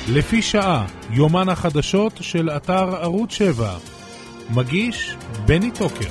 לפי שעה, יומן החדשות של אתר ערוץ 7. מגיש בני טוקר.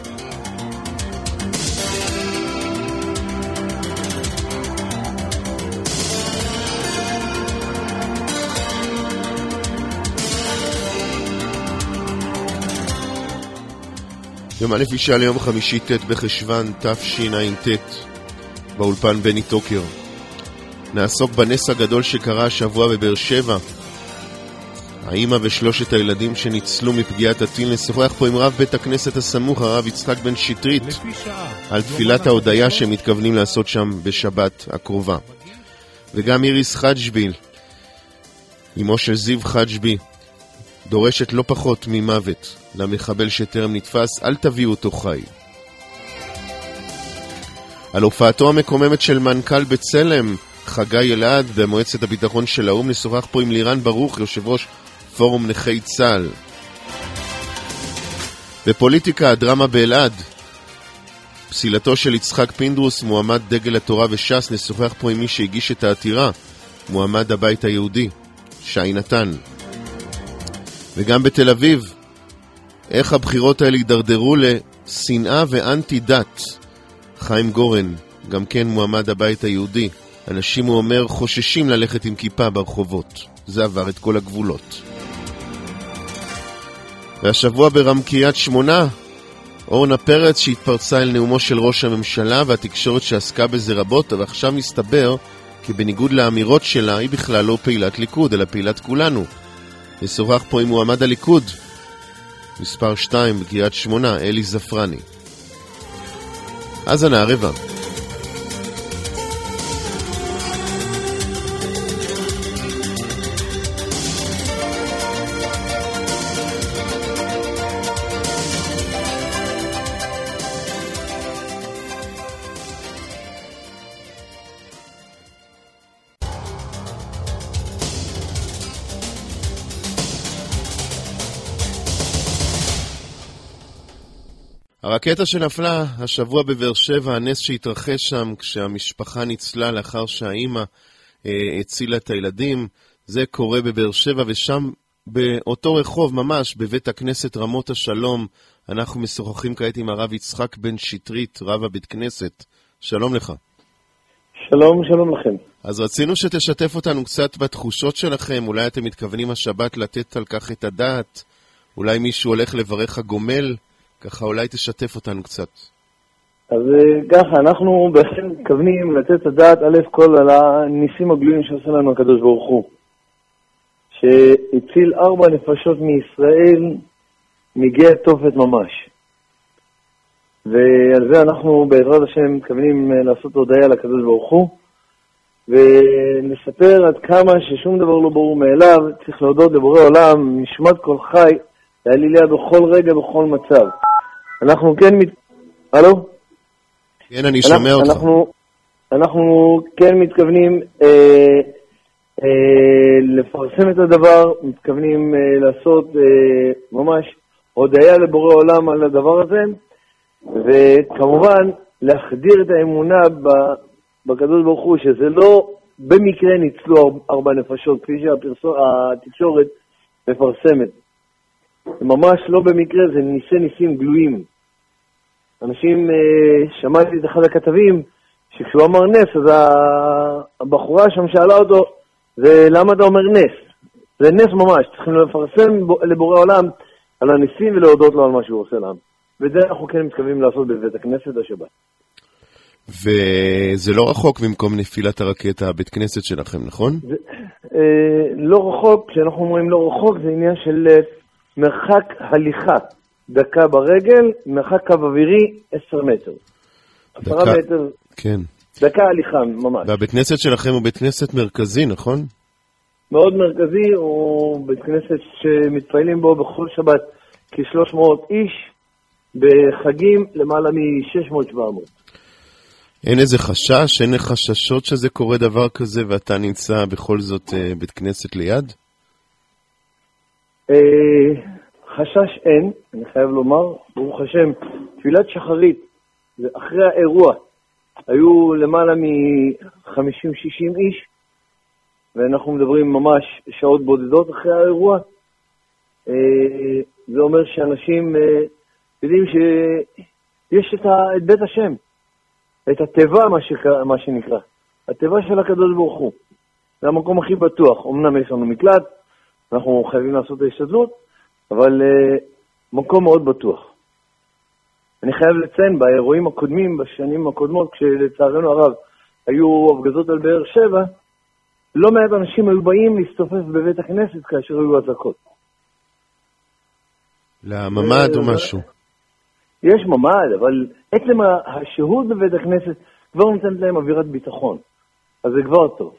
יומן לפי שעה ליום חמישי ט' בחשוון תשע"ט. באולפן בני טוקר. נעסוק בנס הגדול שקרה השבוע בבאר שבע. האמא ושלושת הילדים שניצלו מפגיעת הטיל. נשוחח פה עם רב בית הכנסת הסמוך, הרב יצחק בן שטרית, על תפילת ההודיה שהם מתכוונים לעשות שם בשבת הקרובה. וגם איריס חג'בי, אמו של זיו חג'בי, דורשת לא פחות ממוות למחבל שטרם נתפס. אל תביאו אותו חי. על הופעתו המקוממת של מנכ"ל בצלם חגי אלעד במועצת הביטחון של האו"ם נשוחח פה עם לירן ברוך, יושב ראש פורום נכי צה"ל. בפוליטיקה, הדרמה באלעד, פסילתו של יצחק פינדרוס מועמד דגל התורה וש"ס. נשוחח פה עם מי שהגיש את העתירה, מועמד הבית היהודי שי נתן. וגם בתל אביב, איך הבחירות האלה יידרדרו לשנאה ואנטי דת. חיים גורן, גם כן מועמד הבית היהודי. אנשים, הוא אומר, חוששים ללכת עם כיפה ברחובות. זה עבר את כל הגבולות. והשבוע ברמקריית שמונה, אורנה פרץ שהתפרצה אל נאומו של ראש הממשלה והתקשורת שעסקה בזה רבות, אבל עכשיו מסתבר כי בניגוד לאמירות שלה היא בכלל לא פעילת ליכוד אלא פעילת כולנו. נשוחח פה עם מועמד הליכוד מספר 2 בקריית שמונה, אלי זפרני. אז הנערבה. הרקטה שנפלה השבוע בבאר שבע, הנס שהתרחש שם כשהמשפחה ניצלה לאחר שהאימא הצילה את הילדים, זה קורה בבאר שבע, ושם באותו רחוב ממש בבית הכנסת רמות השלום אנחנו משוחחים כעת עם הרב יצחק בן שטרית, רב הבית כנסת. שלום לך. שלום, שלום לכם. אז רצינו שתשתף אותנו קצת בתחושות שלכם, אולי אתם מתכוונים השבת לתת על כך את הדעת, אולי מישהו הולך לברך הגומל, ככה אולי תשתף אותנו קצת. אז ככה, אנחנו בעצם מתכוונים לתת הדעת א' כל על הניסים הגלויים שעושה לנו הקדוש ברוך הוא, שהציל 4 נפשות מישראל מגיא תופת ממש. ועל זה אנחנו בעזרת השם מתכוונים לעשות הודיה לקדוש ברוך הוא, ונספר עד כמה ששום דבר לא ברור מאליו, צריך להודות לבורא עולם, נשמת כל חי, להליליה בכל רגע, בכל מצב. אנחנו כן הלו? כן, אני שומע אותך. אנחנו כן מתכוונים לפרסם את הדבר, מתכוונים לעשות ממש הודיה לבורא עולם על הדבר הזה, וכמובן להחדיר את האמונה בקדוש ברוך הוא, שזה לא במקרה ניצלו 4 נפשות, כפי שהתקשורת מפרסמת. זה ממש לא במקרה, זה ניסים גלויים. אנשים, שמעתי את אחד הכתבים, שכשהוא אמר נס, אז הבחורה שם שאלה אותו, למה אתה אומר נס? זה נס ממש, צריכים לפרסם לבורא עולם על הניסים ולהודות לו על מה שהוא עושה להם. וזה אנחנו כן מתכוונים לעשות בבית הכנסת השבת. וזה לא רחוק ממקום נפילת הרקטה, הבית כנסת שלכם, נכון? לא רחוק, כשאנחנו אומרים לא רחוק, זה עניין של מרחק הליכה, דקה ברגל, מרחק קו אווירי 10 מטר. 10 מטר, כן. דקה הליכה ממש. והבית כנסת שלכם הוא בית כנסת מרכזי, נכון? מאוד מרכזי, הוא בית כנסת שמתפעלים בו בכל שבת כ-300 איש, בחגים למעלה מ-600-700. אין איזה חשש, אין חששות שזה קורה דבר כזה ואתה נמצא בכל זאת בית כנסת ליד? חשש אין, אני חייב לומר, ברוך השם, תפילת שחרית, אחרי האירוע, היו למעלה מ-50-60 איש, ואנחנו מדברים ממש שעות בודדות אחרי האירוע. זה אומר שאנשים יודעים שיש את בית השם, את הטבע, מה שנקרא, הטבע של הקדוש ברוך הוא. זה המקום הכי בטוח. אמנם יש לנו מקלט, אנחנו חייבים לעשות את ההשתדלות, אבל מקום מאוד בטוח. אני חייב לציין, באירועים הקודמים, בשנים הקודמות, כשלצערנו הרב היו הפגזות על באר שבע, לא מעט אנשים היו באים להסתופף בבית הכנסת כאשר היו אזעקות. לממד או משהו? יש ממד, אבל עצם השהות בבית הכנסת כבר נותנת להם אווירת ביטחון. אז זה כבר טוב.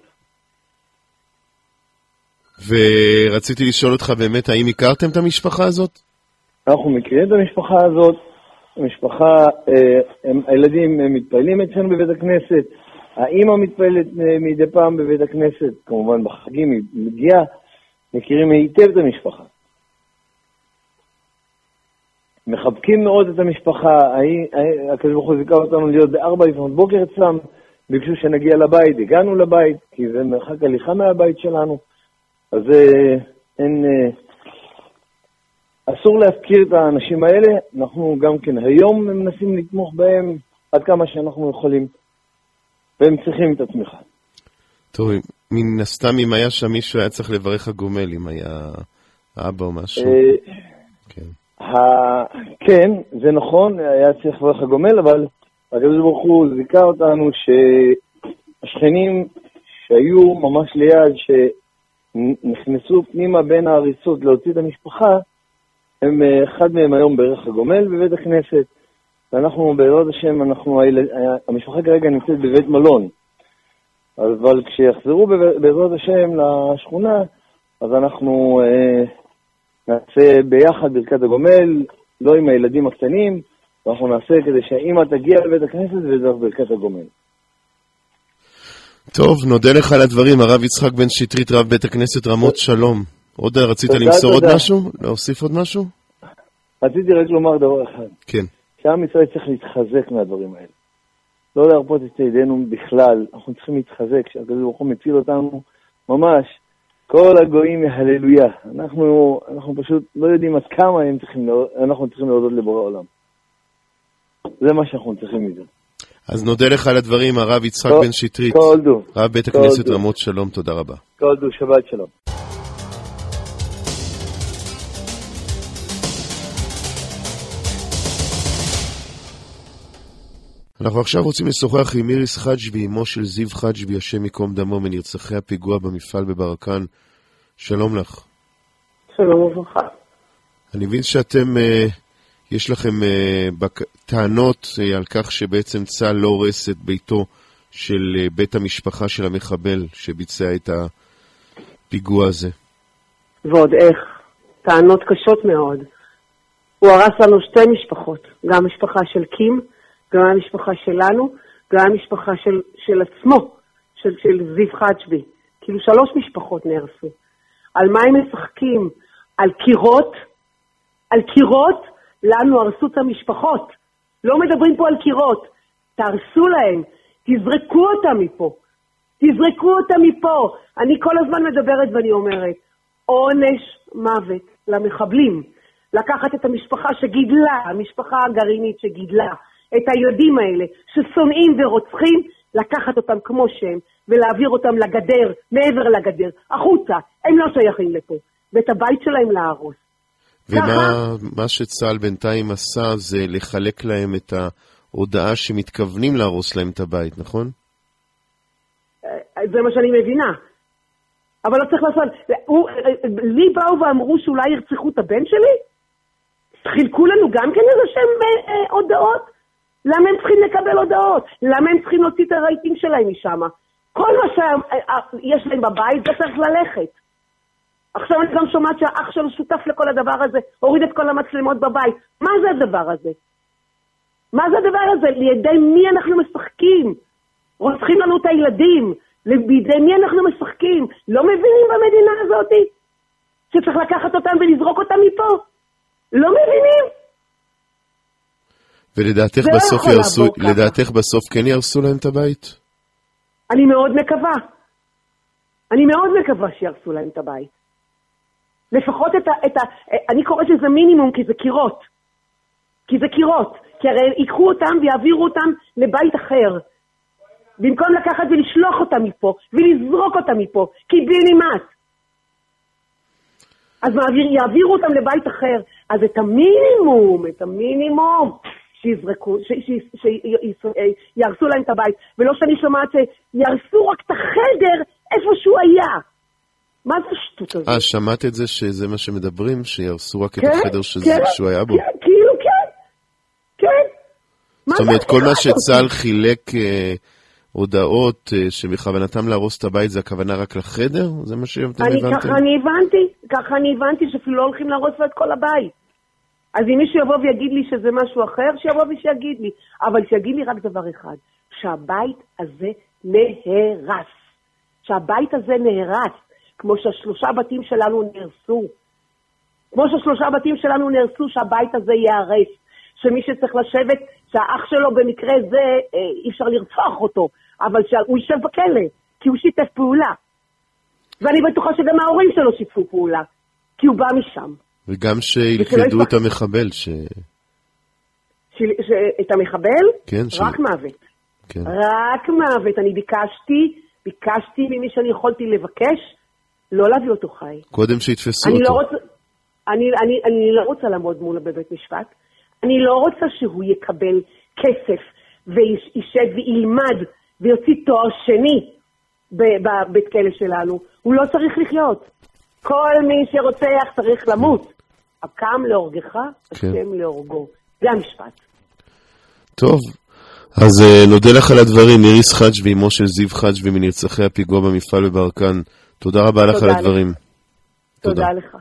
ורציתי לשאול אותך באמת, האם הכרתם את המשפחה הזאת? אנחנו מכירים את המשפחה הזאת. המשפחה, הילדים מתפעלים אצלנו בבית הכנסת. האמא מתפעלת מדי פעם בבית הכנסת. כמובן בחגים היא מגיעה. מכירים היטב את המשפחה. מחבקים מאוד את המשפחה. הקדוש ברוך הוא זיכה אותנו להיות ב4 לפנות בוקר אצלם. ביקשו שנגיע לבית. הגענו לבית, כי זה מרחק הליכה מהבית שלנו. אז אסור להפקיר את האנשים האלה. אנחנו גם כן היום מנסים לתמוך בהם עד כמה שאנחנו יכולים. והם צריכים את התמיכה. טוב, מן הסתם אם היה שם מישהו היה צריך לברך הגומל, אם היה אבא או משהו. כן, זה נכון, היה צריך לברך הגומל, אבל הקדוש ברוך הוא זיכה אותנו שהשכנים שהיו ממש ליד, שנכנסו פנימה בין ההריסות להוציא את המשפחה, אחד מהם היום בערך הגומל בבית הכנסת, ואנחנו בעזרת השם, המשפחה כרגע נמצאת בבית מלון, אבל כשיחזרו בעזרת השם לשכונה, אז אנחנו נעשה ביחד ברכת הגומל, לא עם הילדים הקטנים, ואנחנו נעשה כדי שהאמא תגיע לבית הכנסת וזו ברכת הגומל. טוב, נודה לך על הדברים, הרב יצחק בן שטרית, רב בית הכנסת רמות שלום. עוד רצית למסור עוד משהו? להוסיף עוד משהו? רציתי רק לומר דבר אחד. כן. שעם ישראל צריך להתחזק מהדברים האלה. לא להרפות את ידינו בכלל, אנחנו צריכים להתחזק, שהקדוש ברוך הוא מציל אותנו ממש. כל הגויים יהללויה. אנחנו פשוט לא יודעים עד כמה אנחנו צריכים להודות לבורא עולם. זה מה שאנחנו צריכים מזה. אז נודה לך על הדברים, הרב יצחק בן שטרית, רב בית הכנסת רמות שלום, תודה רבה. כל דו, שבת שלום. אנחנו עכשיו רוצים לשוחח עם איריס חג'בי, אמו של זיו חג'בי, השם ייקום דמו, מנרצחי הפיגוע במפעל בברקן. שלום לך. שלום וברכה. אני מבין שאתם, יש לכם טענות על כך שבעצם צה"ל לא הורס את ביתו של בית המשפחה של המחבל שביצע את הפיגוע הזה. ועוד איך. טענות קשות מאוד. הוא הרס לנו 2 משפחות, גם המשפחה של קים, גם המשפחה שלנו, גם המשפחה של עצמו, של זיו חג'בי. כאילו 3 משפחות נהרסו. על מה הם משחקים? על קירות? על קירות? לנו הרסו את המשפחות. לא מדברים פה על קירות. תהרסו להם. תזרקו אותם מפה. תזרקו אותם מפה. אני כל הזמן מדברת ואני אומרת, עונש מוות למחבלים. לקחת את המשפחה שגידלה, המשפחה הגרעינית שגידלה, את הילדים האלה ששונאים ורוצחים, לקחת אותם כמו שהם, ולהעביר אותם לגדר, מעבר לגדר, החוצה. הם לא שייכים לפה. ואת הבית שלהם להרוס. ומה שצה"ל בינתיים עשה זה לחלק להם את ההודעה שמתכוונים להרוס להם את הבית, נכון? זה מה שאני מבינה. אבל לא צריך לעשות... לי באו ואמרו שאולי ירצחו את הבן שלי? חילקו לנו גם כן איזה שהם הודעות? למה הם צריכים לקבל הודעות? למה הם צריכים להוציא את הרייטינג שלהם משם? כל מה שיש להם בבית זה צריך ללכת. עכשיו אני גם שומעת שהאח שלו שותף לכל הדבר הזה, הוריד את כל המצלמות בבית. מה זה הדבר הזה? מה זה הדבר הזה? לידי מי אנחנו משחקים? רוצחים לנו את הילדים. בידי מי אנחנו משחקים? לא מבינים במדינה הזאת שצריך לקחת אותם ולזרוק אותם מפה? לא מבינים? ולדעתך בסוף כן ירסו להם את הבית? אני מאוד מקווה. אני מאוד מקווה שירסו להם את הבית. לפחות אני קוראת לזה מינימום, כי זה קירות. כי הרי ייקחו אותם ויעבירו אותם לבית אחר. במקום לקחת ולשלוח אותם מפה, ולזרוק אותם מפה, כי בלי נמאס. אז יעבירו אותם לבית אחר. אז את המינימום, שיזרקו, שירסו להם את הבית. ולא שאני שומעת שירסו רק את החדר איפה שהוא היה. מה זה השטות הזאת? שמעת את זה שזה מה שמדברים? שירסו רק את החדר שהוא היה בו? כאילו כן. זאת אומרת, כל מה שצה"ל חילק הודעות שבכוונתם להרוס את הבית, זה הכוונה רק לחדר? זה מה שאתם הבנתם? ככה אני הבנתי שאפילו לא הולכים להרוס לו את כל הבית. אז אם מישהו יבוא ויגיד לי שזה משהו אחר, שיבוא ושיגיד לי. אבל שיגיד לי רק דבר אחד, שהבית הזה נהרס. שהבית הזה נהרס, כמו שהשלושה בתים שלנו נהרסו. שהבית הזה יערס. שמי שצריך לשבת, שהאח שלו במקרה זה, אי אפשר לרצוח אותו, אבל שהוא יישב בכלא, כי הוא שיתף פעולה. ואני בטוחה שגם ההורים שלו שיתפו פעולה, כי הוא בא משם. וגם שילכדו את המחבל. את המחבל? כן. רק מוות. כן. רק מוות. אני ביקשתי ממי שאני יכולתי לבקש, לא להביא אותו חי. קודם שיתפסו אותו. אני לא רוצה לעמוד מול בבית משפט. אני לא רוצה שהוא יקבל כסף וישב וילמד ויוציא תואר שני בבית כלא שלנו. הוא לא צריך לחיות. כל מי שרוצח צריך למות. הקם להורגך, השם להורגו. זה המשפט. טוב, אז נודה לך על הדברים. איריס חג' ואימו של זיו חג' מנרצחי הפיגוע במפעל בברקן. תודה רבה לך על הדברים. תודה לך.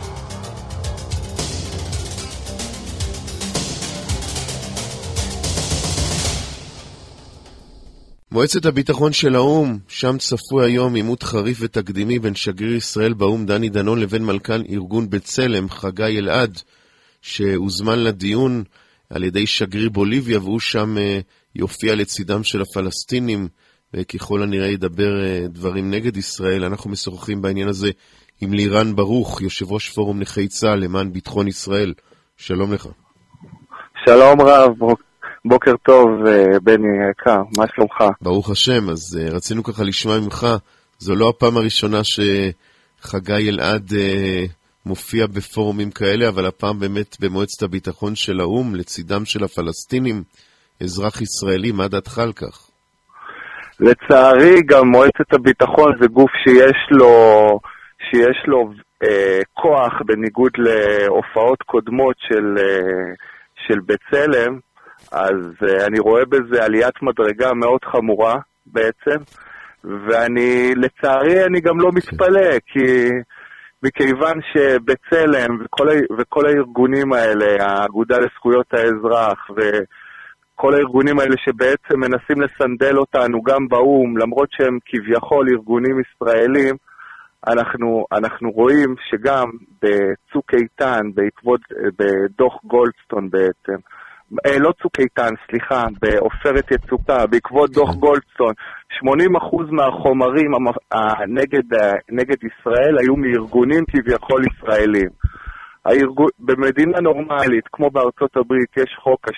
מועצת הביטחון של האום, שם צפוי היום עימות חריף ותקדימי בין שגריר ישראל באום דני דנון לבין מלכ"ן ארגון בצלם חגי אלעד, שהוזמן לדיון על ידי שגריר בוליביה, והוא שם יופיע לצידם של הפלסטינים, וככל הנראה ידבר דברים נגד ישראל. אנחנו משוחחים בעניין הזה עם לירן ברוך, יושב ראש פורום נכי צה"ל למען ביטחון ישראל. שלום לך. שלום רב, בוקר טוב בני יקר, מה שלומך? ברוך השם. אז רצינו ככה לשמוע ממך, זו לא הפעם הראשונה שחגי אלעד מופיע בפורומים כאלה, אבל הפעם באמת במועצת הביטחון של האום, לצידם של הפלסטינים, אזרח ישראלי. מה דעתך על כך? לצערי גם מועצת הביטחון זה גוף שיש לו כוח, בניגוד להופעות קודמות של בצלם. אז אני רואה בזה עליית מדרגה מאוד חמורה בעצם, ואני לצערי אני גם לא מתפלא, כי מכיוון שבצלם וכל הארגונים האלה, האגודה לזכויות האזרח וכל הארגונים האלה שבעצם מנסים לסנדל אותנו גם באום, למרות שהם כביכול ארגונים ישראלים, אנחנו רואים שגם בצוק איתן, בדוח גולדסטון בעצם, לא צוק איתן, סליחה, בעופרת יצוקה, בעקבות דוח גולדסטון, 80% מהחומרים נגד ישראל היו מארגונים כביכול ישראלים. במדינה נורמלית, כמו בארצות הברית, יש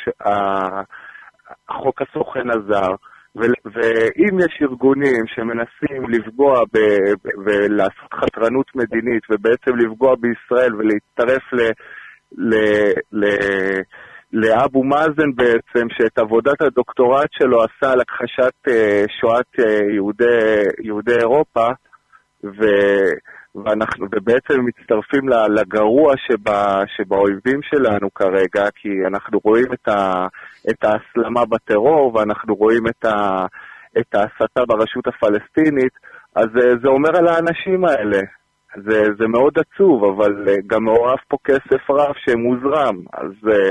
חוק הסוכן הזר, ואם יש ארגונים שמנסים לפגוע ולעשות חתרנות מדינית, ובעצם לפגוע בישראל ולהצטרף לאבו מאזן בעצם, שאת עבודת הדוקטורט שלו עשה על הכחשת שואת יהודי אירופה, ואנחנו בעצם מצטרפים לגרוע שבאויבים שלנו כרגע, כי אנחנו רואים את ההסלמה בטרור, ואנחנו רואים את ההסתה ברשות הפלסטינית. אז זה אומר על האנשים האלה. זה מאוד עצוב, אבל גם מעורב פה כסף רב שמוזרם. אז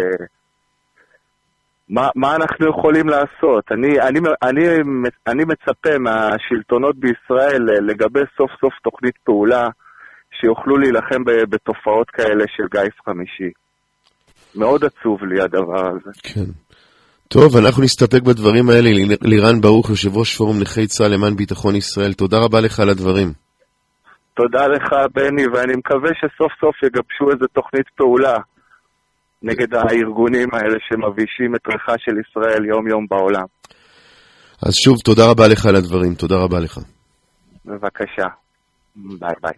מה אנחנו יכולים לעשות? אני מצפה מהשלטונות בישראל לגבי סוף סוף תוכנית פעולה שיוכלו להילחם בתופעות כאלה של גיס חמישי. מאוד עצוב לי הדבר הזה. כן. טוב, אנחנו נסתפק בדברים האלה. לירן ברוך, יושב ראש פורום נכי צה"ל למען ביטחון ישראל. תודה רבה לך על הדברים. תודה לך, בני, ואני מקווה שסוף סוף יגבשו איזו תוכנית פעולה נגד הארגונים האלה שמבישים את ריחה של ישראל יום יום בעולם. אז שוב, תודה רבה לך על הדברים, תודה רבה לך. בבקשה. ביי ביי.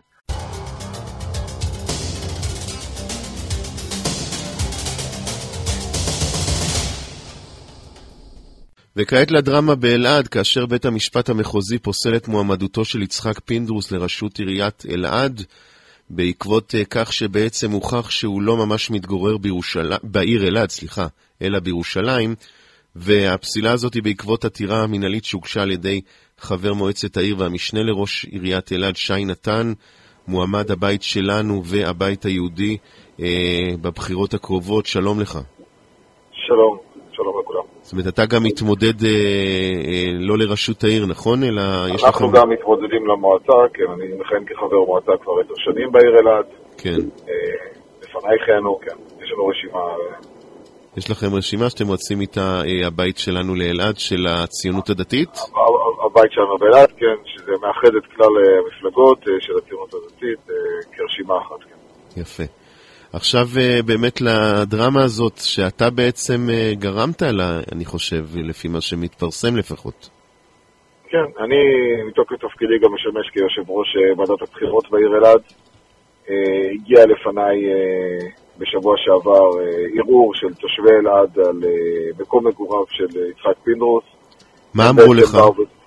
וכעת לדרמה באלעד, כאשר בית המשפט המחוזי פוסל את מועמדותו של יצחק פינדרוס לראשות עיריית אלעד, בעקבות כך שבעצם הוכח שהוא לא ממש מתגורר בעיר אלעד, אלא בירושלים, והפסילה הזאת היא בעקבות עתירה המנהלית שהוגשה על ידי חבר מועצת העיר והמשנה לראש עיריית אלעד, שי נתן, מועמד הבית שלנו והבית היהודי בבחירות הקרובות. שלום לך. שלום, שלום לכולם. זאת אומרת, אתה גם מתמודד לא לראשות העיר, נכון? אלא יש אנחנו גם מתמודדים למועצה, כן, אני מכהן כחבר מועצה כבר 10 שנים בעיר אלעד. כן. לפניי חיינו, כן, יש לנו רשימה. יש לכם רשימה שאתם רוצים איתה הבית שלנו לאלעד של הציונות הדתית? הבית שלנו באלעד, כן, שזה מאחד את כלל המפלגות של הציונות הדתית כרשימה אחת, כן. יפה. עכשיו באמת לדרמה הזאת שאתה בעצם גרמת לה, אני חושב, לפי מה שמתפרסם לפחות. כן, אני מתוקף תפקידי גם משמש כיושב ראש ועדת הבחירות בעיר אלעד. הגיע לפניי בשבוע שעבר ערעור של תושבי אלעד על מקום מגוריו של יצחק פינדרוס. מה אמרו לך?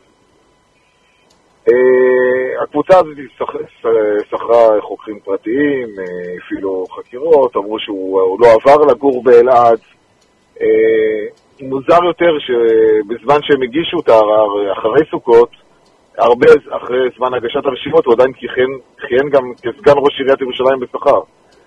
הקבוצה הזאת שכרה חוקרים פרטיים, אפילו חקירות, אמרו שהוא לא עבר לגור באלעד. מוזר יותר שבזמן שהם הגישו את הערר אחרי סוכות, הרבה אחרי זמן הגשת הרשימות, הוא עדיין כיהן גם כסגן ראש עיריית ירושלים בשכר.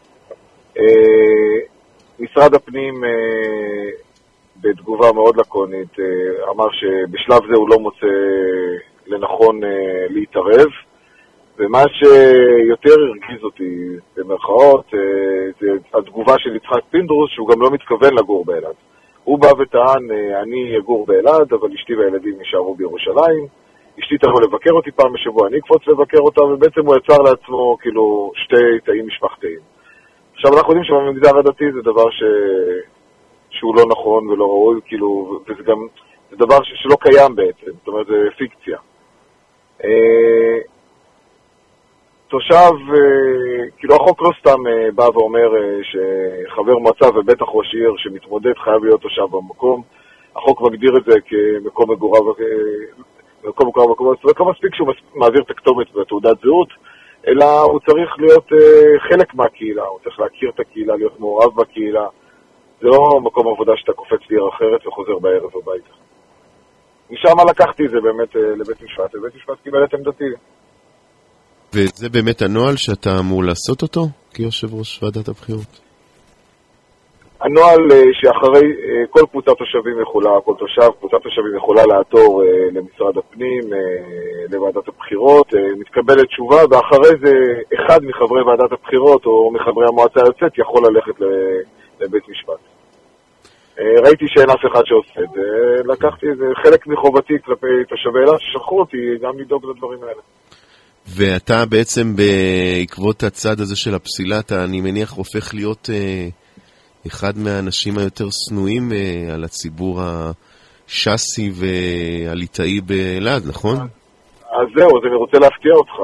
משרד הפנים בתגובה מאוד לקונית אמר שבשלב זה הוא לא מוצא לנכון להתערב, ומה שיותר הרגיז אותי במרכאות זה התגובה של יצחק פינדרוס שהוא גם לא מתכוון לגור באלעד. הוא בא וטען, אני אגור באלעד אבל אשתי והילדים נשארו בירושלים, אשתי תבוא לבקר אותי פעם בשבוע, אני אקפוץ לבקר אותה, ובעצם הוא יצר לעצמו כאילו 2 תאים משפחתיים. עכשיו אנחנו יודעים שבמגזר הדתי זה דבר שהוא לא נכון ולא ראוי, כאילו, וזה גם זה דבר שלא קיים בעצם, זאת אומרת זה פיקציה. תושב, כאילו החוק לא סתם בא ואומר שחבר מועצה ובטח ראש עיר שמתמודד חייב להיות תושב במקום. החוק מגדיר את זה כמקום מגוריו, זאת לא מספיק שהוא מעביר את הכתובת בתעודת זהות, אלא הוא צריך להיות חלק מהקהילה, הוא צריך להכיר את הקהילה, להיות מעורב בקהילה. זה לא מקום עבודה שאתה קופץ לעיר אחרת וחוזר בערב הביתה. משם לקחתי את זה באמת לבית משפט, ובית משפט קיבל את עמדתי. וזה באמת הנוהל שאתה אמור לעשות אותו כיושב ראש ועדת הבחירות? הנוהל שאחרי כל קבוצת תושבים יכולה, כל תושב, קבוצת תושבים יכולה לעתור למשרד הפנים, לוועדת הבחירות, מתקבלת תשובה, ואחרי זה אחד מחברי ועדת הבחירות או מחברי המועצה היוצאת יכול ללכת לבית משפט. ראיתי שאין אף אחד שעושה את זה, לקחתי את זה חלק מחובתי כלפי תושבי אלעד ששלחו אותי גם לדאוג לדברים האלה. ואתה בעצם בעקבות הצד הזה של הפסילה, אתה אני מניח הופך להיות אחד מהאנשים היותר סנועים על הציבור השסי והליטאי באלעד, נכון? אז זהו, אז אני רוצה להפתיע אותך.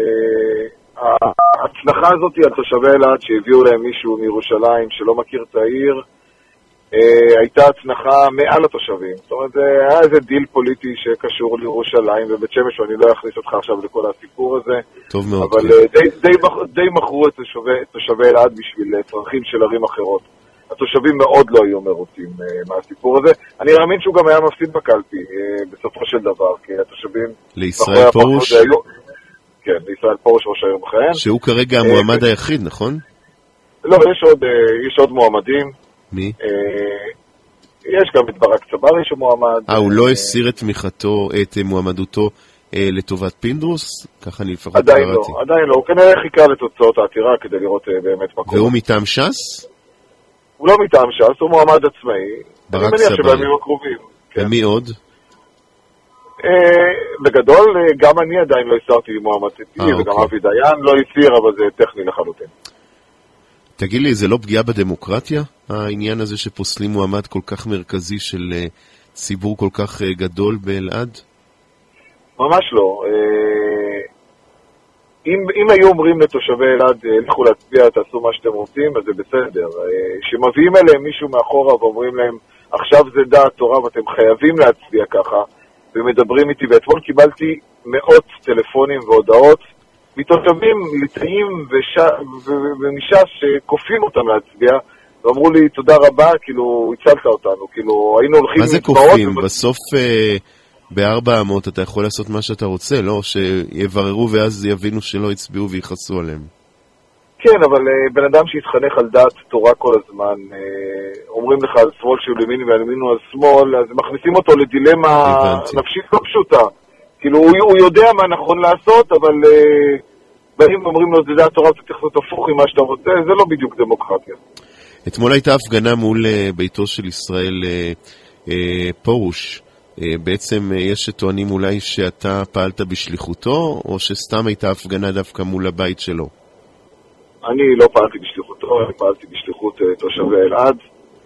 ההצלחה הזאת על תושבי אלעד שהביאו להם מישהו מירושלים שלא מכיר את העיר, הייתה הצנחה מעל התושבים. זאת אומרת, היה איזה דיל פוליטי שקשור לירושלים ובית שמש, ואני לא אכניס אותך עכשיו לכל הסיפור הזה. טוב מאוד. אבל די מכרו את תושבי אלעד בשביל צרכים של ערים אחרות. התושבים מאוד לא היו מרוצים מהסיפור הזה. אני מאמין שהוא גם היה מפסיד בקלפי בסופו של דבר, כי התושבים... לישראל פרוש? כן, לישראל פרוש ראש העיר מכהן. שהוא כרגע המועמד היחיד, נכון? לא, יש עוד מועמדים. מי? יש גם את ברק צברי שמועמד. הוא לא הסיר את תמיכתו, את מועמדותו לטובת פינדרוס? ככה אני לפחות קראתי. עדיין לא, הוא כנראה חיכה לתוצאות העתירה כדי לראות באמת מה קורה. והוא מטעם ש"ס? הוא לא מטעם ש"ס, הוא מועמד עצמאי. ברק אני מניח שבימים הקרובים. ומי עוד? בגדול, גם אני עדיין לא הסרתי מועמדתי, וגם אבי דיין לא הסיר, אבל זה טכני לחלוטין. תגיד לי, זה לא פגיעה בדמוקרטיה? העניין הזה שפוסלים מועמד כל כך מרכזי של ציבור כל כך גדול באלעד? ממש לא. אם היו אומרים לתושבי אלעד, לכו להצביע, תעשו מה שאתם רוצים, אז זה בסדר. שמביאים אליהם מישהו מאחורה ואומרים להם, עכשיו זה דעת תורה ואתם חייבים להצביע ככה, ומדברים איתי, ואתמול קיבלתי מאות טלפונים והודעות מתושבים ליטאים ומש"ס שקופים אותם להצביע, ואמרו לי תודה רבה, כאילו הצלת אותנו, כאילו היינו הולכים... מה זה קופים? בסוף ב400 אתה יכול לעשות מה שאתה רוצה, לא? שיבררו ואז יבינו שלא הצביעו ויחסו עליהם. כן, אבל בן אדם שהתחנך על דעת תורה כל הזמן, אומרים לך על שמאל שהוא ימין והימין הוא על שמאל, אז מכניסים אותו לדילמה נפשית לא פשוטה. כאילו הוא יודע מה נכון לעשות, אבל באים ואומרים לו זה דעת תורה, אתה צריך לעשות הפוך עם מה שאתה רוצה, זה לא בדיוק דמוקרטיה. אתמול הייתה הפגנה מול ביתו של ישראל פרוש. בעצם יש שטוענים אולי שאתה פעלת בשליחותו, או שסתם הייתה הפגנה דווקא מול הבית שלו? אני לא פעלתי בשליחותו, אני פעלתי בשליחות תושבי אלעד.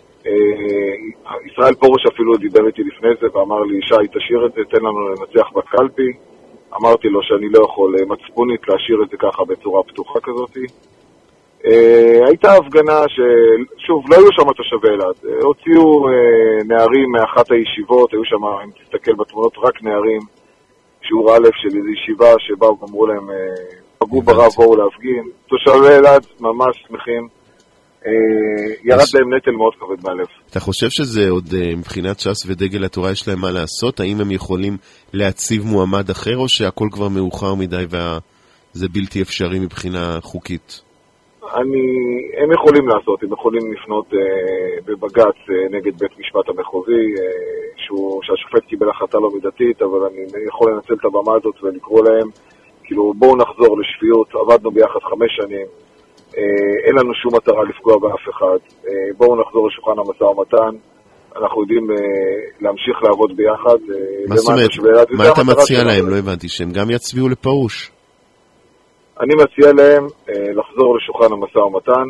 ישראל פרוש אפילו דיבר איתי לפני זה ואמר לי, שי, תשאיר את זה, תן לנו לנצח בקלפי. אמרתי לו שאני לא יכול מצפונית להשאיר את זה ככה בצורה פתוחה כזאת. הייתה הפגנה ששוב, לא היו שם תושבי אלעד. הוציאו נערים מאחת הישיבות, היו שם, אם תסתכל בתמונות, רק נערים, שיעור א' של איזו ישיבה שבאו ואמרו להם, פגעו ברב, בואו להפגין. תושבי אלעד ממש שמחים. ירד להם נטל מאוד כבד מהלב. אתה חושב שזה עוד מבחינת ש"ס ודגל התורה יש להם מה לעשות? האם הם יכולים להציב מועמד אחר או שהכל כבר מאוחר מדי וזה בלתי אפשרי מבחינה חוקית? הם יכולים לעשות, הם יכולים לפנות בבג"ץ נגד בית משפט המחוזי, שהשופט קיבל החלטה לא מידתית, אבל אני יכול לנצל את הבמה הזאת ולקרוא להם, כאילו בואו נחזור לשפיות, עבדנו ביחד 5 שנים, אין לנו שום מטרה לפגוע באף אחד, בואו נחזור לשולחן המשא ומתן, אנחנו יודעים להמשיך לעבוד ביחד. מה זאת אומרת? מה אתה מציע להם? לא הבנתי, שהם גם יצביעו לפרוש? אני מציע להם לחזור לשולחן המשא ומתן,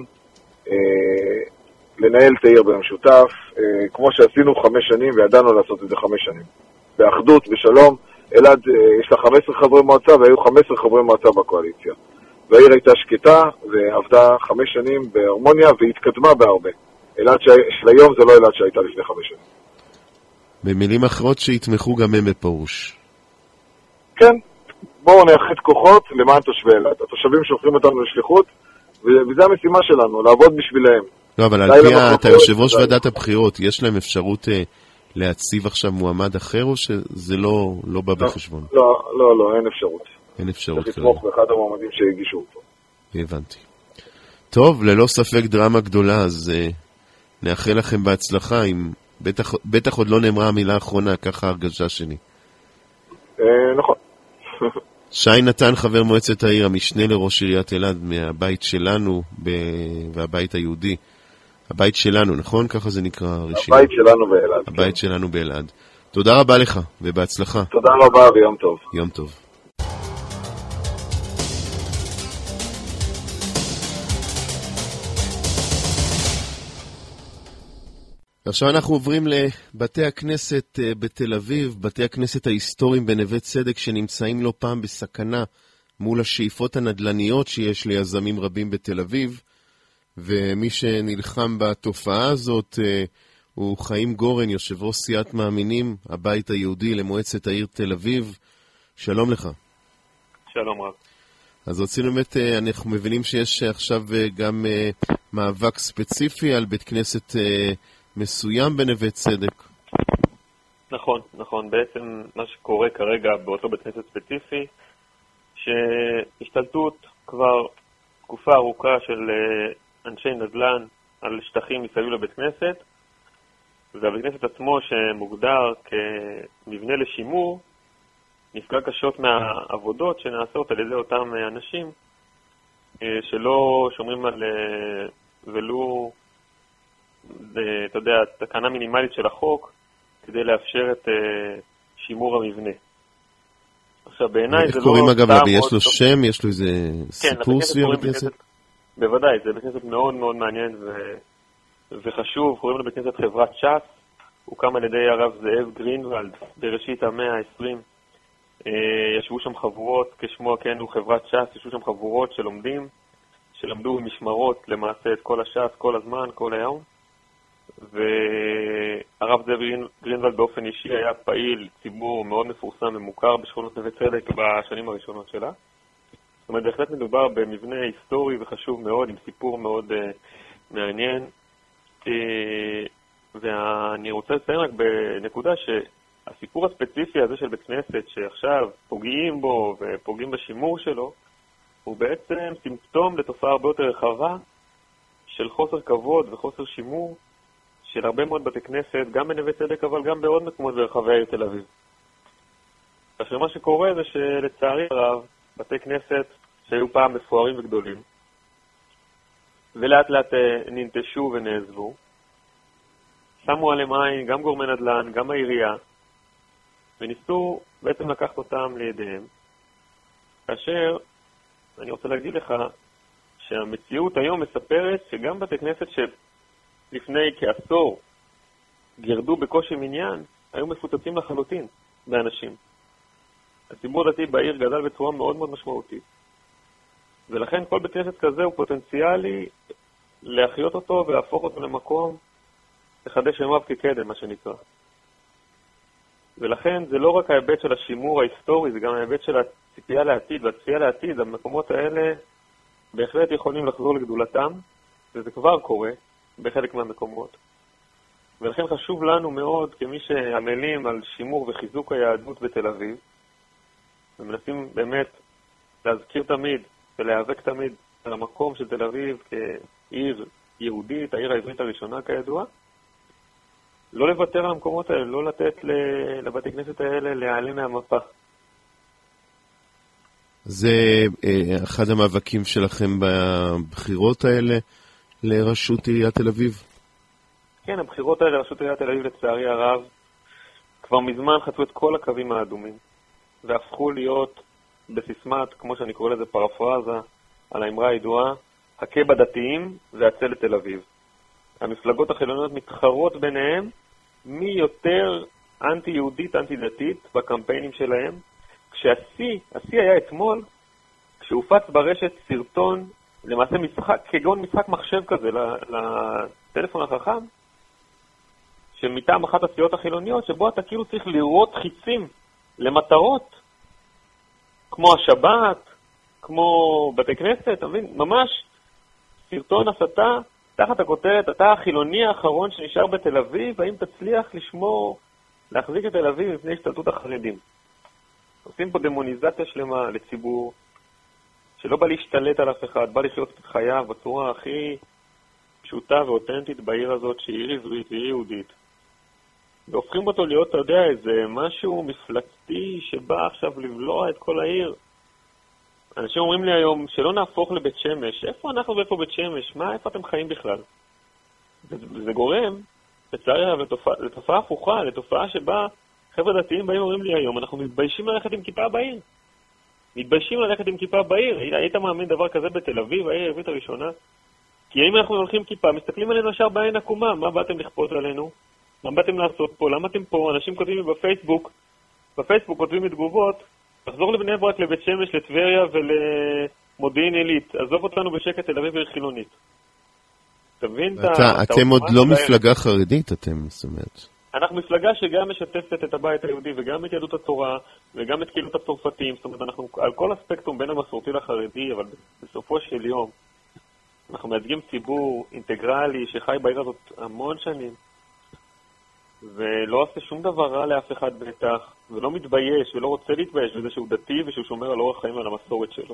לנהל את העיר במשותף, כמו שעשינו 5 שנים וידענו לעשות את זה 5 שנים. באחדות, בשלום, אלעד יש לה 15 חברי מועצה והיו 15 חברי מועצה בקואליציה. והעיר הייתה שקטה ועבדה 5 שנים בהרמוניה והתקדמה בהרבה. אלעד של היום זה לא אלעד שהייתה לפני 5 שנים. במילים אחרות שיתמכו גם הם בפרוש. כן. בואו נאחד כוחות למען תושבי אלעד. התושבים שולחים אותנו לשליחות, וזו המשימה שלנו, לעבוד בשבילהם. לא, אבל על פי אתה יושב ראש ועדת הבחירות, יש להם אפשרות להציב עכשיו מועמד אחר, או שזה לא בא בחשבון? לא, אין אפשרות. אין אפשרות. צריך לתמוך באחד המועמדים שהגישו אותו. הבנתי. טוב, ללא ספק דרמה גדולה, אז נאחל לכם בהצלחה, בטח עוד לא נאמרה המילה האחרונה, ככה הרגשה שלי. נכון. שי נתן, חבר מועצת העיר, המשנה לראש עיריית אלעד, מהבית שלנו והבית היהודי. הבית שלנו, נכון? ככה זה נקרא הרשימה. הבית שלנו באלעד. הבית שלנו באלעד. תודה רבה לך, ובהצלחה. תודה רבה ויום טוב. יום טוב. עכשיו אנחנו עוברים לבתי הכנסת בתל אביב, בתי הכנסת ההיסטוריים בנווה צדק שנמצאים לא פעם בסכנה מול השאיפות הנדלניות שיש ליזמים רבים בתל אביב, ומי שנלחם בתופעה הזאת הוא חיים גורן, יושב ראש סיעת מאמינים, הבית היהודי למועצת העיר תל אביב. שלום לך. שלום רב. אז רצינו באמת, אנחנו מבינים שיש עכשיו גם מאבק ספציפי על בית כנסת מסוים בנווה צדק. נכון. בעצם מה שקורה כרגע באותו בית כנסת ספציפי, שהשתלטות כבר תקופה ארוכה של אנשי נדל"ן על שטחים מסביב לבית כנסת, והבית כנסת עצמו שמוגדר כמבנה לשימור, נפגע קשות מהעבודות שנעשות על ידי אותם אנשים שלא שומרים על ולו אתה יודע, תקנה מינימלית של החוק כדי לאפשר את שימור המבנה. עכשיו, בעיניי זה לא... איך קוראים אגב, יש לו שם, יש לו איזה סיפור סביב בית כנסת? בוודאי, זה בית כנסת מאוד מאוד מעניין וחשוב, קוראים לו בית כנסת חברת ש"ס, הוקם על ידי הרב זאב גרינוולד בראשית המאה ה-20. ישבו שם חבורות, כשמו כן הוא חברת ש"ס, ישבו שם חבורות שלמדו במשמרות למעשה את כל הש"ס, כל הזמן, כל היום. והרב זאב גרינוולד באופן אישי היה פעיל ציבור מאוד מפורסם ומוכר בשכונות נווה צדק בשנים הראשונות שלה. זאת אומרת, בהחלט מדובר במבנה היסטורי וחשוב מאוד, עם סיפור מאוד מעניין. ואני רוצה לציין רק בנקודה שהסיפור הספציפי הזה של בית כנסת שעכשיו פוגעים בו ופוגעים בשימור שלו, הוא בעצם סימפטום לתופעה הרבה יותר רחבה של חוסר כבוד וחוסר שימור של הרבה מאוד בתי כנסת, גם בנווה צדק אבל גם בעוד מקומות ברחבי העיר תל אביב. עכשיו מה שקורה זה שלצערי הרב בתי כנסת שהיו פעם מפוארים וגדולים ולאט לאט ננטשו ונעזבו, שמו עליהם עין גם גורמי נדל"ן, גם העירייה, וניסו בעצם לקחת אותם לידיהם, כאשר אני רוצה להגיד לך שהמציאות היום מספרת שגם בתי כנסת שלפני כעשור גרדו בקושי מניין, היו מפוצצים לחלוטין באנשים. הציבור הדתי בעיר גדל בצורה מאוד מאוד משמעותית. ולכן כל בית כנסת כזה הוא פוטנציאלי להחיות אותו ולהפוך אותו למקום, לחדש ימיו כקדם, מה שנקרא. ולכן זה לא רק ההיבט של השימור ההיסטורי, זה גם ההיבט של הציפייה לעתיד, והציפייה לעתיד, המקומות האלה בהחלט יכולים לחזור לגדולתם, וזה כבר קורה בחלק מהמקומות. ולכן חשוב לנו מאוד, כמי שעמלים על שימור וחיזוק היהדות בתל אביב, ומנסים באמת להזכיר תמיד ולהיאבק תמיד על המקום של תל אביב כעיר יהודית, העיר העברית הראשונה כידוע, לא לוותר על המקומות האלה, לא לתת לבתי כנסת האלה להיעלם מהמפה. זה אחד המאבקים שלכם בבחירות האלה לראשות עיריית תל אביב? כן, הבחירות האלה לראשות עיריית תל אביב לצערי הרב כבר מזמן חצו את כל הקווים האדומים והפכו להיות בסיסמת, כמו שאני קורא לזה פרפרזה על האמרה הידועה, הכה בדתיים והצל לתל אביב. המפלגות החילוניות מתחרות ביניהם מי יותר אנטי-יהודית, אנטי-דתית בקמפיינים שלהם, כשהשיא היה אתמול, כשהופץ ברשת סרטון, למעשה משחק, כגון משחק מחשב כזה לטלפון החכם, שמטעם אחת הסיעות החילוניות, שבו אתה כאילו צריך לראות חיצים למטרות, כמו השבת, כמו בתי כנסת, אתה מבין? ממש סרטון הסתה, תחת הכותרת, אתה החילוני האחרון שנשאר בתל אביב, האם תצליח לשמור, להחזיק את תל אביב מפני השתלטות החרדים? עושים פה דמוניזציה שלמה לציבור, שלא בא להשתלט על אף אחד, בא לחיות את חייו בצורה הכי פשוטה ואותנטית בעיר הזאת, שהיא עיר עברית והיא יהודית. והופכים אותו להיות, אתה יודע, איזה משהו מפלצתי שבא עכשיו לבלוע את כל העיר. אנשים אומרים לי היום שלא נהפוך לבית שמש. איפה אנחנו ואיפה בית שמש? איפה אתם חיים בכלל? זה גורם, לצערי הרב, לתופעה הפוכה, לתופעה שבה חבר'ה דתיים באים אומרים לי היום, אנחנו מתביישים ללכת עם כיפה בעיר. מתביישים ללכת עם כיפה בעיר. היית מאמין דבר כזה בתל אביב, העיר העברית הראשונה? כי אם אנחנו הולכים כיפה, מסתכלים עלינו ישר בעין עקומה, מה באתם לכפות עלינו? מה באתם לעשות פה? למה אתם פה? אנשים כותבים לי בפייסבוק כותבים לי תגובות, תחזור לבני ברק, לבית שמש, לטבריה ולמודיעין עילית. עזוב אותנו בשקט, תל אביב עיר חילונית. תבין? אתם עוד לא מפלגה חרדית, אתם, זאת אומרת. אנחנו מפלגה שגם משתפת את הבית היהודי וגם את יהדות התורה וגם את קהילות הצרפתים. זאת אומרת, אנחנו על כל הספקטרום בין המסורתי לחרדי, אבל בסופו של יום אנחנו מייצגים ציבור אינטגרלי שחי בעיר הזאת המון שנים ולא עושה שום דבר רע לאף אחד בטח, ולא מתבייש ולא רוצה להתבייש בזה שהוא דתי ושהוא שומר על אורח חיים ועל המסורת שלו.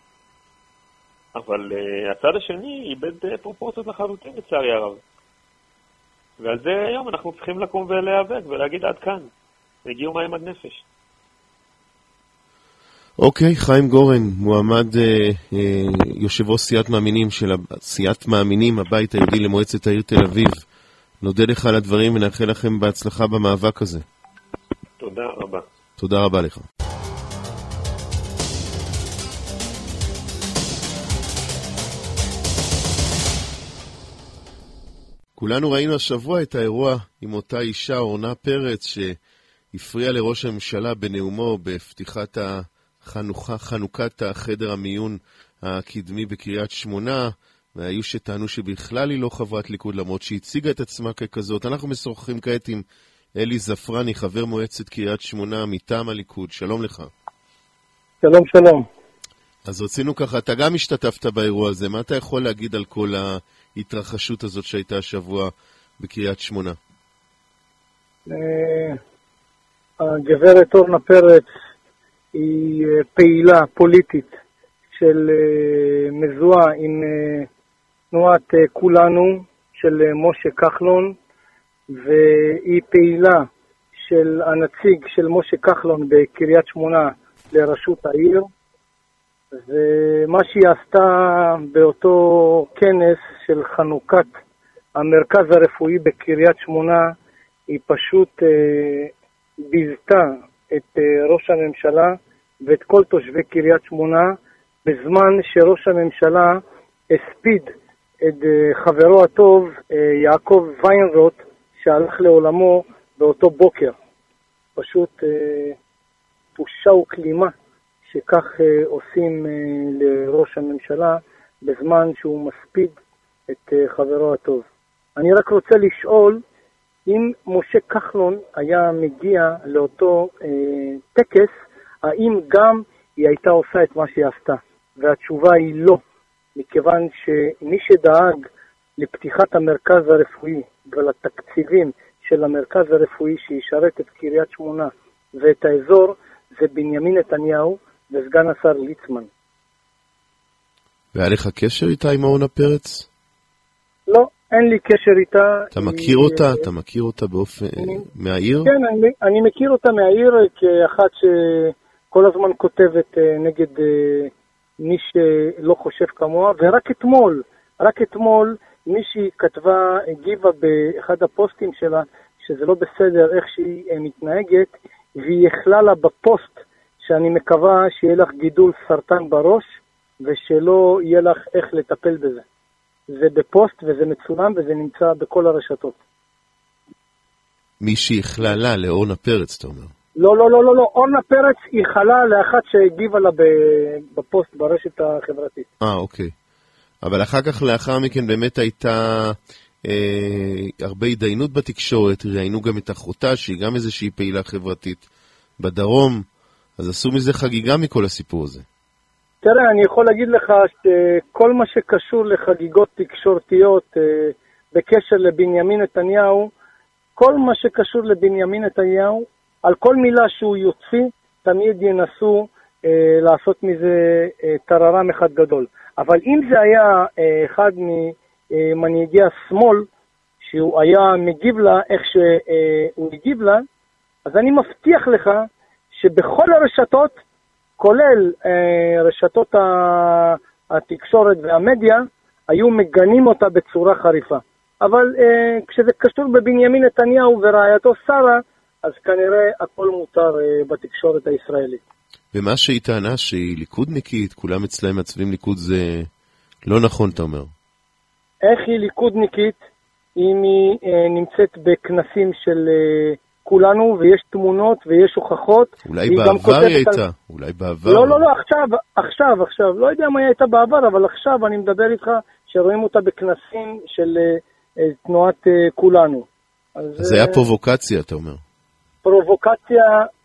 אבל הצד השני איבד פרופורציות לחלוטין לצערי הרב. ועל זה היום אנחנו צריכים לקום ולהיאבק ולהגיד עד כאן. הגיעו מים עד נפש. אוקיי, חיים גורן, מועמד יושב ראש סיעת מאמינים של סיעת מאמינים, הבית היהודי למועצת העיר תל אביב. נודה לך על הדברים ונאחל לכם בהצלחה במאבק הזה. תודה רבה. תודה רבה לך. כולנו ראינו השבוע את האירוע עם אותה אישה, אורנה פרץ, שהפריעה לראש הממשלה בנאומו בפתיחת חנוכת החדר המיון הקדמי בקריית שמונה, והיו שטענו שבכלל היא לא חברת ליכוד, למרות שהציגה את עצמה ככזאת. אנחנו משוחחים כעת עם אלי זפרני, חבר מועצת קריית שמונה מטעם הליכוד. שלום לך. שלום, שלום. אז רצינו ככה, אתה גם השתתפת באירוע הזה, מה אתה יכול להגיד על כל ההתרחשות הזאת שהייתה השבוע בקריית שמונה? הגברת אורנה פרץ היא פעילה פוליטית של מזוהה עם תנועת כולנו של משה כחלון, והיא פעילה של הנציג של משה כחלון בקריית שמונה לראשות העיר, ומה שהיא עשתה באותו כנס של חנוכת המרכז הרפואי בקריית שמונה, היא פשוט ביזתה את ראש הממשלה ואת כל תושבי קריית שמונה, בזמן שראש הממשלה הספיד את חברו הטוב יעקב ויינרוט שהלך לעולמו באותו בוקר. פשוט בושה וכלימה שכך עושים לראש הממשלה בזמן שהוא מספיד את חברו הטוב. אני רק רוצה לשאול, אם משה כחלון היה מגיע לאותו טקס, האם גם היא הייתה עושה את מה שהיא עשתה? והתשובה היא לא, מכיוון שמי שדאג לפתיחת המרכז הרפואי ולתקציבים של המרכז הרפואי שישרת את קריית שמונה ואת האזור, זה בנימין נתניהו וסגן השר ליצמן. והיה לך קשר איתה עם אורנה פרץ? לא, אין לי קשר איתה. אתה מכיר אותה? אתה מכיר אותה באופן מהעיר? כן, אני מכיר אותה מהעיר כאחת שכל הזמן כותבת נגד מי שלא חושב כמוה, ורק אתמול מישהי כתבה, הגיבה באחד הפוסטים שלה שזה לא בסדר איך שהיא מתנהגת, והיא הכללה בפוסט שאני מקווה שיהיה לך גידול סרטן בראש ושלא יהיה לך איך לטפל בזה. זה בפוסט וזה מצולם וזה נמצא בכל הרשתות. מישהי הכללה לאורנה פרץ, אתה אומר? לא, אורנה פרץ היא חלה לאחת שהגיבה לה בפוסט ברשת החברתית. אוקיי. אבל אחר כך, לאחר מכן, באמת הייתה הרבה התדיינות בתקשורת, ראינו גם את אחותה, שהיא גם איזושהי פעילה חברתית בדרום, אז עשו מזה חגיגה מכל הסיפור הזה. תראה, אני יכול להגיד לך שכל מה שקשור לחגיגות תקשורתיות בקשר לבנימין נתניהו, כל מה שקשור לבנימין נתניהו, על כל מילה שהוא יוציא, תמיד ינסו לעשות מזה טררם אחד גדול. אבל אם זה היה אחד ממנהיגי השמאל, שהוא היה מגיב לה איך שהוא מגיב לה, אז אני מבטיח לך שבכל הרשתות, כולל רשתות התקשורת והמדיה, היו מגנים אותה בצורה חריפה. אבל כשזה קשור בבנימין נתניהו ורעייתו שרה, אז כנראה הכל מותר בתקשורת הישראלית. ומה שהיא טענה שהיא ליכודניקית, כולם אצלהם מצביעים ליכוד, זה לא נכון, אתה אומר. איך היא ליכודניקית אם היא נמצאת בכנסים של כולנו, ויש תמונות ויש הוכחות? אולי בעבר היא הייתה, אולי בעבר. לא, עכשיו, לא יודע מה היא הייתה בעבר, אבל עכשיו אני מדבר איתך שרואים אותה בכנסים של תנועת כולנו. אז זה היה פרובוקציה, אתה אומר. פרובוקציה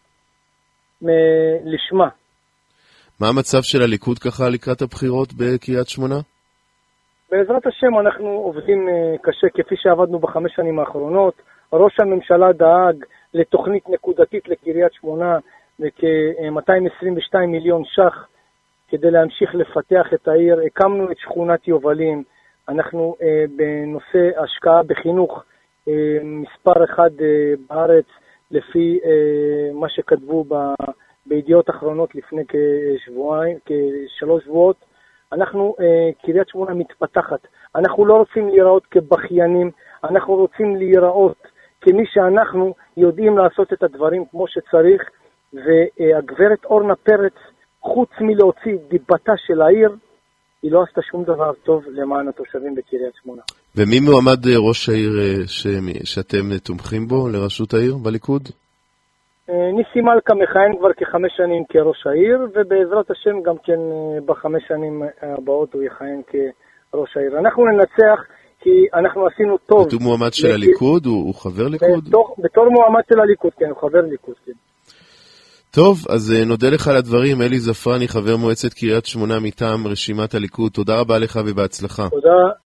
לשמה. מה המצב של הליכוד ככה לקראת הבחירות בקריית שמונה? בעזרת השם אנחנו עובדים קשה כפי שעבדנו ב5 שנים האחרונות. ראש הממשלה דאג לתוכנית נקודתית לקריית שמונה וכ-222 מיליון ש"ח כדי להמשיך לפתח את העיר. הקמנו את שכונת יובלים. אנחנו בנושא השקעה בחינוך מספר אחד בארץ, לפי מה שכתבו בידיעות אחרונות לפני כשלוש שבועות. אנחנו, קריית שמונה מתפתחת. אנחנו לא רוצים להיראות כבחיינים, אנחנו רוצים להיראות כמי שאנחנו יודעים לעשות את הדברים כמו שצריך, והגברת אורנה פרץ, חוץ מלהוציא דיבתה של העיר, היא לא עשתה שום דבר טוב למען התושבים בקריית שמונה. ומי מועמד ראש העיר שאתם תומכים בו לראשות העיר בליכוד? ניסי מלכה מכהן כבר כ5 שנים כראש העיר, ובעזרת השם גם כן ב5 שנים הבאות הוא יכהן כראש העיר. אנחנו ננצח כי אנחנו עשינו טוב. הוא מועמד של הליכוד? הוא חבר ליכוד? בתור מועמד של הליכוד, כן, הוא חבר ליכוד, כן. טוב, אז נודה לך על הדברים. אלי זפרני, חבר מועצת קריית שמונה מטעם רשימת הליכוד. תודה רבה לך ובהצלחה. תודה.